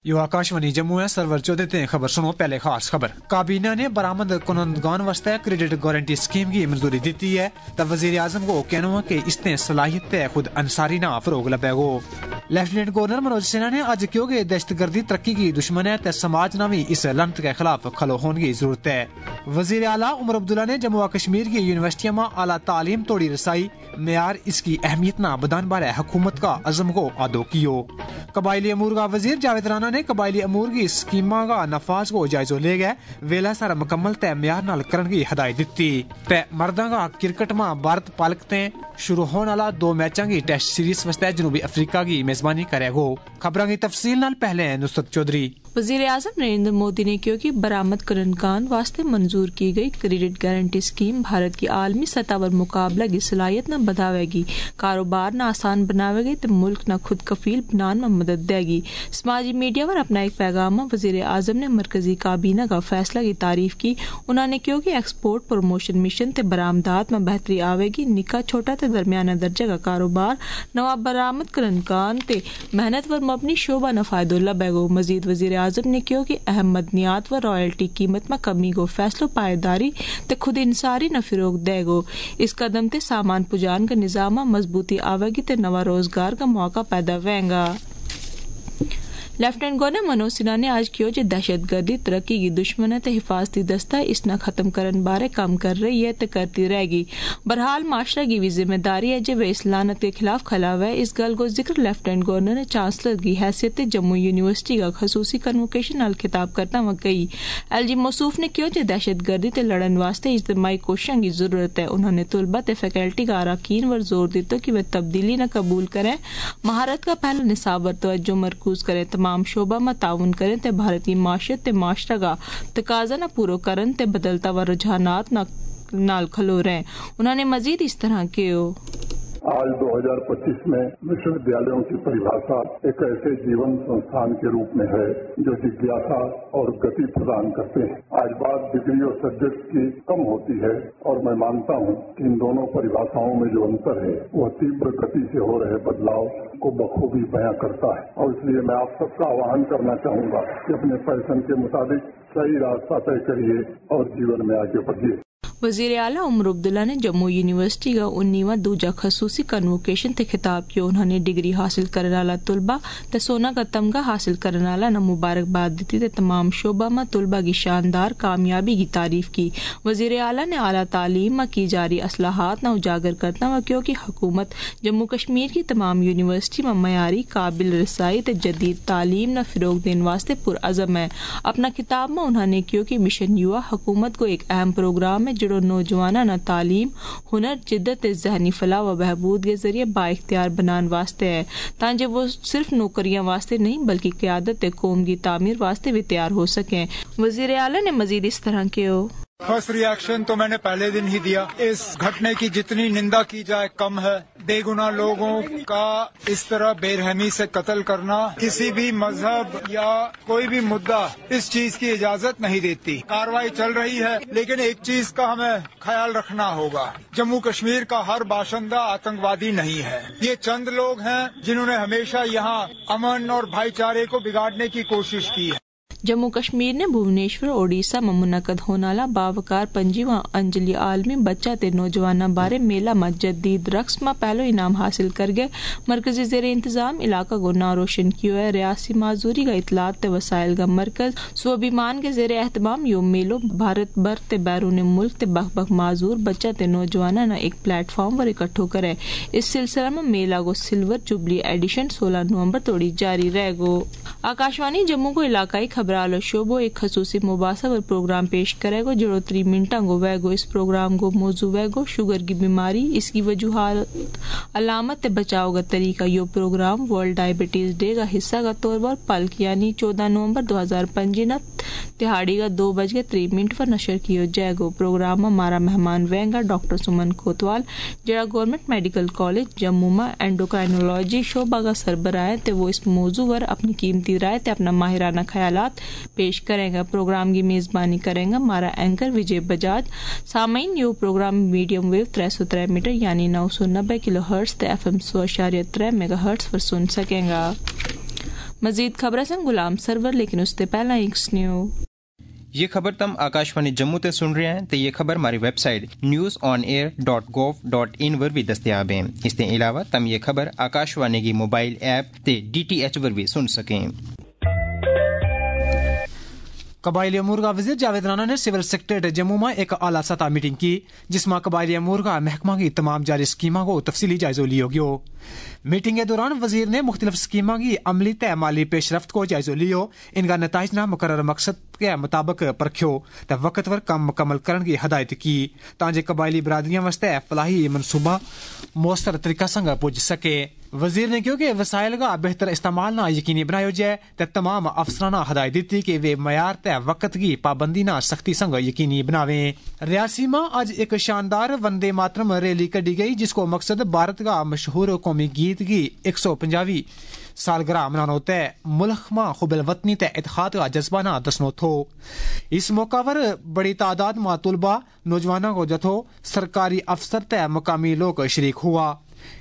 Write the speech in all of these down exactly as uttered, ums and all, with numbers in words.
You Akashvani Jammu ہے سرور چودہ تے خبر سنو پہلے خاص خبر کابینہ نے برآمد کنندگان واسطے کریڈٹ گارنٹی اسکیم کی منظوری دیتی ہے تو وزیر اعظم کو کہنا کہ اس نے صلاحیت خود انصاری نہ فروغ لبے گو لیفٹیننٹ گورنر منوج سنہا نے آج کیوں کہ دہشت گردی ترقی کی دشمن ہے تو سماج نامی اس لنت کے خلاف کھلو ہونے کی ضرورت ہے. وزیر اعلیٰ عمر عبداللہ نے جموں و کشمیر کی یونیورسٹیوں میں اعلیٰ تعلیم توڑی رسائی معیار اس کی اہمیت نہ بدان بارے حکومت کا عزم کو ادو کیو. قبائلی امور کا وزیر جاوید رانا نے قبائلی امور کی اسکیموں کا نفاذ کو جائزہ لے گئے ویلا سارا مکمل تے معیار نال کرن کی ہدایت دیتی. تے مردوں کا کرکٹ میں بھارت پالکتے شروع ہونے والا دو میچوں کی ٹیسٹ سیریز واسطے جنوبی افریقہ کی میزبانی کرے گو. خبروں کی تفصیل نال پہلے نصرت چودھری. وزیر اعظم نریندر مودی نے کیوں کہ برآمد کنندگان واسطے منظور کی گئی کریڈٹ گارنٹی اسکیم بھارت کی عالمی سطح پر مقابلہ کی صلاحیت نہ بڑھاوے گی کاروبار نہ آسان بناوے گی تو ملک نہ خود کفیل بنان میں مدد دے گی. سماجی میڈیا پر اپنا ایک پیغام میں وزیر اعظم نے مرکزی کابینہ کا فیصلہ کی تعریف کی. انہوں نے کیوں کہ ایکسپورٹ پروموشن مشن تے برآمدات میں بہتری آوے گی نکا چھوٹا تے درمیانہ درجے کا کاروبار نواب برآمد کنندگان تے محنت پر مبنی شعبہ نہ فائدہ لبے گو. مزید وزیر اعظم نے کیوں کہ اہم مدنیات و رائلٹی قیمت میں کمی کو فیصلوں پائیداری تے خود انصاری نہ فروغ دے گو. اس قدم تے سامان پجان کا نظام میں مضبوطی آوے گی تے نوا روزگار کا موقع پیدا ہوئے گا. لیفٹیننٹ گورنر منوج سنہا نے آج کیوں کہ دہشت گردی ترقی کی دشمن ہے تے حفاظتی دستہ اس نہ ختم کرن بارے کام کر رہی ہے تے کرتی رہے گی. بہرحال معاشرہ کی بھی ذمہ داری ہے جب اس لعنت کے خلاف کھلا ہوا ہے. اس گل کو ذکر لیفٹیننٹ گورنر نے چانسلر کی حیثیت جموں یونیورسٹی کا خصوصی کنوکیشن نال خطاب کرتا ہوا کہی. ایل جی موصوف نے کیوں کہ دہشت گردی تے لڑن واسطے اجتماعی کوششوں کی ضرورت ہے. انہوں نے طلبہ تے فیکلٹی کا اراکین پر زور دیتا کہ وہ تبدیلی نہ قبول کریں مہارت کا پہلا نصاب پر توجہ مرکوز کریں تمام شعبہ میں تعاون کریں تے بھارت کی معیشت تے معاشرہ کا تقاضا نہ پورو کرن تے بدلتا ہوا رجحانات نال کھلو رہیں. انہوں نے مزید اس طرح کیو آج دو ہزار پچیس میں وشو ودیالیوں کی پریبھاشا ایک ایسے جیون سنستھان کے روپ میں ہے جو جگیاسا اور گتی پردان کرتے ہیں. آج بات ڈگری اور سبجیکٹ کی کم ہوتی ہے اور میں مانتا ہوں کہ ان دونوں پریبھاشاؤں میں جو انتر ہے وہ تیبر گتی سے ہو رہے بدلاؤ کو بخوبی بیاں کرتا ہے. اور اس لیے میں آپ سب کا آہوان کرنا چاہوں گا کہ اپنے فیشن کے مطابق صحیح راستہ طے کریے اور جیون میں آگے بڑھیے. وزیر اعلیٰ عمر عبداللہ نے جموں یونیورسٹی کا انیواں دوجا خصوصی کنوکیشن تے خطاب کیا. انہوں نے ڈگری حاصل کرنے والا طلبہ تے سونا کا تمغہ حاصل کرنے والا نہ مبارکباد دیتی تے تمام شعبہ میں طلبہ کی شاندار کامیابی کی تعریف کی. وزیر اعلیٰ نے اعلیٰ تعلیم میں کی جاری اصلاحات نہ اجاگر کرتا ہوا کیونکہ حکومت جموں کشمیر کی تمام یونیورسٹی میں معیاری قابل رسائی تے جدید تعلیم نہ فروغ دینے واسطے پرعزم ہے. اپنا خطاب میں انہوں نے کیوں کہ مشن یوا حکومت کو ایک اہم پروگرام ہے جو نوجوانوں نہ تعلیم ہنر جدت ذہنی فلاح و بہبود کے ذریعے با اختیار بنان واسطے ہے تاکہ وہ صرف نوکریاں واسطے نہیں بلکہ قیادت قوم کی تعمیر واسطے بھی تیار ہو سکیں. وزیر اعلیٰ نے مزید اس طرح کیا فرسٹ ری ایکشن تو میں نے پہلے دن ہی دیا. اس گھٹنے کی جتنی نندا کی جائے کم ہے. بے گناہ لوگوں کا اس طرح بے رحمی سے قتل کرنا کسی بھی مذہب یا کوئی بھی مدعا اس چیز کی اجازت نہیں دیتی. کاروائی چل رہی ہے لیکن ایک چیز کا ہمیں خیال رکھنا ہوگا جموں کشمیر کا ہر باشندہ آتنکوادی نہیں ہے. یہ چند لوگ ہیں جنہوں نے ہمیشہ یہاں امن اور بھائی چارے کو بگاڑنے کی کوشش کی ہے. جموں کشمیر نے بھونیشور اوڈیشہ میں منعقد ہونے والا باوقار پنجیواں انجلی عالمی بچہ تے نوجوانوں بارے میلہ میں جدید رقص میں پہلو انعام حاصل کر گئے. مرکزی زیر انتظام علاقہ کو نام روشن کیا ہے. ریاستی معذوری کا اطلاعات تے وسائل کا مرکز سوابھیمان کے زیر اہتمام یو میلو بھارت بھر تے بیرون ملک تے بخ بخ معذور بچہ تے نوجوانوں نے ایک پلیٹ فارم پر اکٹھو کرے. اس سلسلہ میں میلہ کو سلور جوبلی ایڈیشن سولہ نومبر توڑی جاری رہے گو. آکاشوانی جموں کو علاقائی خبرالو شعبو ایک خصوصی مباحثہ پر پروگرام پیش کرے گو جڑو تری منٹاں گو وے گو. اس پروگرام کو موضوع وے گو شوگر کی بیماری اس کی وجوہات علامت تے بچاؤ کا طریقہ. یہ پروگرام ورلڈ ڈائبٹیز ڈے کا حصہ کا طور پر پلک یعنی چودہ نومبر دو ہزار پنجی نہ تہاڑی کا دو بج کے تری منٹ پر نشر کیا جائے گو. پروگرام میں ہمارا مہمان وینگا ڈاکٹر سمن کوتوال جڑا گورنمنٹ میڈیکل کالج جموں میں اینڈوکرائنولوجی شعبہ کا سربراہ تے وہ اس موضوع پر اپنی قیمتی رائے تے اپنا ماہرانہ خیالات پیش کریں گا. پروگرام کی میزبانی کریں گا ہمارا اینکر وجے بجاج. سامعین یہ پروگرام میڈیم ویو تر سو تر میٹر یعنی نو سو نبے کلو ہرٹز تے ایف ایم سو اشاریہ تر میگا ہرٹز پر سن سکیں گا. مزید خبر سے غلام سرور، لیکن اس سے پہلا ایکس نیو یہ خبر تم آکاشوانی جموں تے سن رہے ہیں تو یہ خبر ہماری website news on air dot gov dot in پر بھی دستیاب ہیں۔ اس کے علاوہ تم یہ خبر آکاشوانی کی موبائل ایپ تے ڈی ٹی ایچ پر بھی سن سکیں۔ قبائلی امور کا وزیر جاوید رانا نے سول سیکریٹریٹ جموں میں ایک اعلیٰ سطح میٹنگ کی، جس میں قبائلی امور کا محکمہ کی تمام جاری اسکیموں کو تفصیلی جائزہ لیا گیا۔ میٹنگ کے دوران وزیر نے مختلف اسکیموں کی عملی تے مالی پیش رفت کو جائزہ لیا، ان کا نتائج نہ مقرر مقصد کے مطابق پرکھو تے وقت پر کم مکمل کرنے کی ہدایت کی تاکہ قبائلی برادریاں واسطے فلاحی منصوبہ مؤثر طریقہ سنگ پہنچ سکے۔ وزیر نے کہا کہ وسائل کا بہتر استعمال نہ یقینی بنایا جائے تے تمام افسرانہ ہدایت دیتی کہ وہ معیار تے وقت کی پابندی نہ سختی سنگ یقینی بناویں۔ ریاسی میں آج ایک شاندار وندے ماترم ریلی کڈی گئی، جس کو مقصد بھارت کا مشہور قومی گیت کی ایک سو پنجاویں سالگرہ منانا ہوتا ہے، ملک میں حب الوطنی تے اتحاد کا جذبہ نہ دسنو تھو۔ اس موقع پر بڑی تعداد میں طلباء، نوجوانوں کو جتھو سرکاری افسر تے مقامی لوگ شریک ہوا۔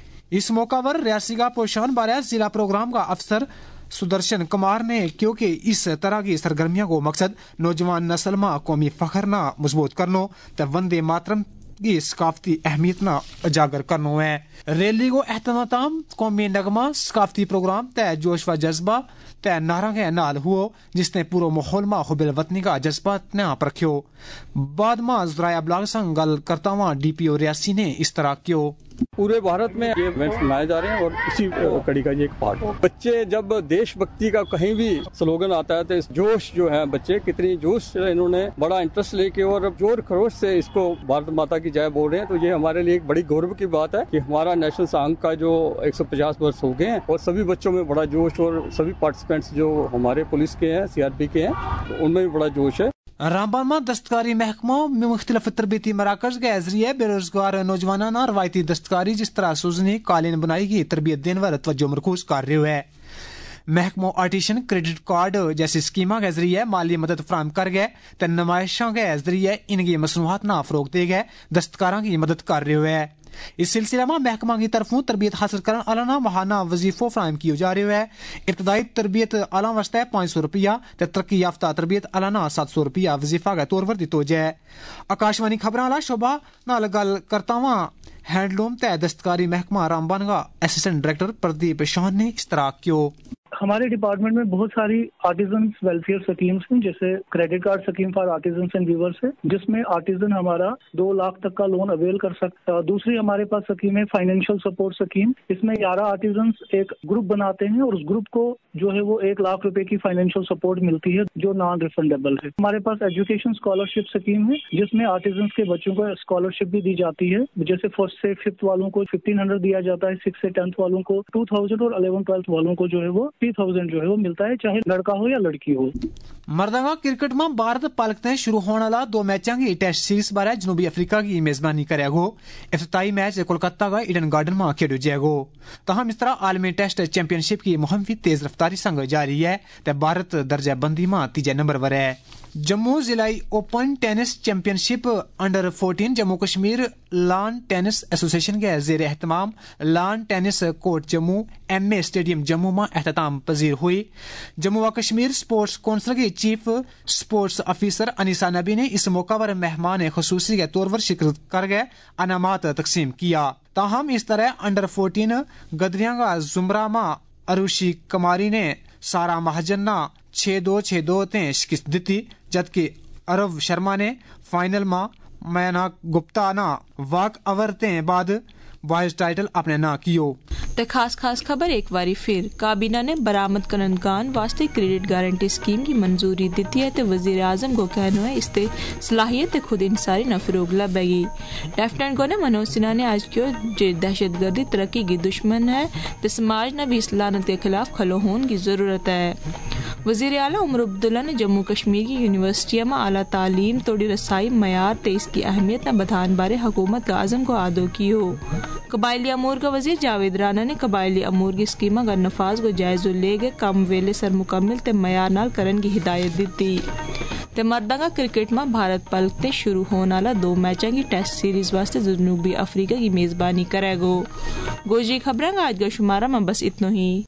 اس موقع پر ریاسی کا پوشان بارے ضلع پروگرام کا افسر سدرشن کمار نے کیونکہ اس طرح کی سرگرمیوں کو مقصد نوجوان نسل میں قومی فخر نہ مضبوط کرنا تے وندے ماترم کی ثقافتی اہمیت نہ اجاگر کرنا ہے۔ ریلی کو اہتمام قومی نغمہ، ثقافتی پروگرام تے جوش و جذبہ تے نعرہ کے نال ہوا، جس نے پورے ماحول میں حب الوطنی کا جذبہ نہ پرکھو۔ بعد میں ذرائع ابلاغ سے گل کرتا ہوا ڈی پی او ریاسی نے اس طرح کیوں پورے بھارت میں یہ ایونٹس منائے جا رہے ہیں اور اسی کڑی کا یہ ایک پارٹ ہے۔ بچے جب دیش بھکتی کا کہیں بھی سلوگن آتا ہے تو جوش جو ہے، بچے کتنی جوش سے انہوں نے بڑا انٹرسٹ لے کے اور جور خروش سے اس کو بھارت ماتا کی جے بول رہے ہیں، تو یہ ہمارے لیے ایک بڑی گورو کی بات ہے کہ ہمارا نیشنل سانگ کا جو ایک سو پچاس برس ہو گئے ہیں اور سبھی بچوں میں بڑا جوش، اور سبھی پارٹیسپینٹس جو ہمارے پولیس کے ہیں، سی آر پی کے ہیں، ان میں بھی بڑا جوش ہے۔ رامبان میں دستکاری محکموں میں مختلف تربیتی مراکز کے ذریعے بے روزگار نوجوانوں روایتی دستکاری جس طرح سوزنی، قالین بنائی کی تربیت دینے پر توجہ مرکوز کر رہے ہیں۔ محکموں آرٹیشن کریڈٹ کارڈ جیسی اسکیموں کے ذریعے مالی مدد فراہم کر گئے تو نمائشوں کے ذریعے ان کی مصنوعات نہ فروغ دے گئے دستکاروں کی مدد کر رہے ہیں۔ اس سلسلے میں محکمہ کی طرفوں تربیت حاصل کرنے والا ماہانہ وظیفوں فراہم کیے جا رہے ہیں۔ ابتدائی تربیت والا واسطے پانچ سو روپیہ تے ترقی یافتہ تربیت والا سات سو روپیہ وظیفہ کے طور پر دیتو جائے۔ آکاشوانی خبراں والا شعبہ نال گل کرتا ہوا ہینڈلوم تے دستکاری محکمہ رامبان کا اسسٹنٹ ڈائریکٹر پردیپ شاہن نے اس طرح کیوں ہمارے ڈپارٹمنٹ میں بہت ساری آرٹیزنس ویلفیئر سکیمز ہیں، جیسے credit card scheme for artisans and weavers ہے، جس میں آرٹیزن ہمارا دو لاکھ تک کا لون اویل کر سکتا ہے۔ دوسری ہمارے پاس سکیم ہے فائنینشیل سپورٹ سکیم، اس میں گیارہ آرٹیزنس ایک گروپ بناتے ہیں اور اس گروپ کو جو ہے وہ ایک لاکھ روپے کی فائنینشیل سپورٹ ملتی ہے جو نان ریفنڈیبل ہے۔ ہمارے پاس ایجوکیشن اسکالرشپ سکیم ہے، جس میں آرٹیزنس کے بچوں کو اسکالرشپ بھی دی جاتی ہے، جیسے فرسٹ سے ففتھ والوں کو ففٹین ہنڈریڈ دیا جاتا ہے، سکس سے ٹینتھ والوں کو ٹو تھاؤزینڈ اور الیون ٹویلتھ والوں کو جو ہے وہ تھری تھاؤزینڈ جو ہے وہ ملتا ہے، چاہے لڑکا ہو یا لڑکی ہو۔ مردانہ کرکٹ میں بھارت پالکتے شروع ہونے والا دو میچوں کی ٹیسٹ سیریز بارے جنوبی افریقہ کی میزبانی کرے گا۔ افتتاحی میچ کولکتہ کا ایڈن گارڈن میں کھیلا جائے گا۔ تاہم اس طرح عالمی ٹیسٹ چیمپئن شپ کی مہم بھی تیز رفتاری سنگ جاری ہے تے بھارت درجہ بندی میں تیجے نمبر پر ہے۔ جموں ضلعی open tennis championship under fourteen Jammu Kashmir lawn tennis association کے زیر اہتمام lawn tennis court Jammu M A stadium Jammu میں اختتام پذیر ہوئی۔ جموں و کشمیر اسپورٹس کونسل کی chief sports officer Anisa Nabi نے اس موقع پر مہمان خصوصی کے طور پر شرکت کر گئے انعامات تقسیم کیا۔ تاہم اس طرح انڈر فورٹین گدریاں کا زمرہ میں اروشی کماری نے سارا مہاجن نہ چھ دو چھ دو تے شکست دیتی، جبکہ ارو شرما نے فائنل میں مینا گپتا نہ واک اوور تے بعد وائز ٹائٹل اپنے نہ کیو۔ تے خاص خاص خبر ایک باری پھر کابینہ نے برآمد کنندگان واسطے کریڈٹ گارنٹی اسکیم کی منظوری دیتی ہے تے وزیر اعظم کو کہنا ہے اس تے صلاحیت خود انحصاری نہ فروغ لبے گی۔ لیفٹیننٹ گورنر منوج سنہا نے آج کیوں جے دہشت گردی ترقی کی دشمن ہے تے سماج نے بھی اس لعنت کے خلاف کھلو ہون کی ضرورت ہے۔ وزیر اعلیٰ عمر عبداللہ نے جموں کشمیر کی یونیورسٹیوں میں اعلیٰ تعلیم توڑی رسائی معیار تے اس کی اہمیت نہ بدھان بارے حکومت کا عزم کو آدو کیو۔ قبائلی امور کا وزیر جاوید رانا نے قبائلی امور کی اسکیموں کا نفاذ کو جائزہ لے گئے کم ویلے سر مکمل تے معیار نال کرن کی ہدایت دیتی۔ تے مردوں کا کرکٹ میں بھارت پلکتے شروع ہونے والا دو میچوں کی ٹیسٹ سیریز واسطے جنوبی افریقہ کی میزبانی کرے گا۔ گوجی خبریں آج کا شمارہ میں بس اتنا ہی۔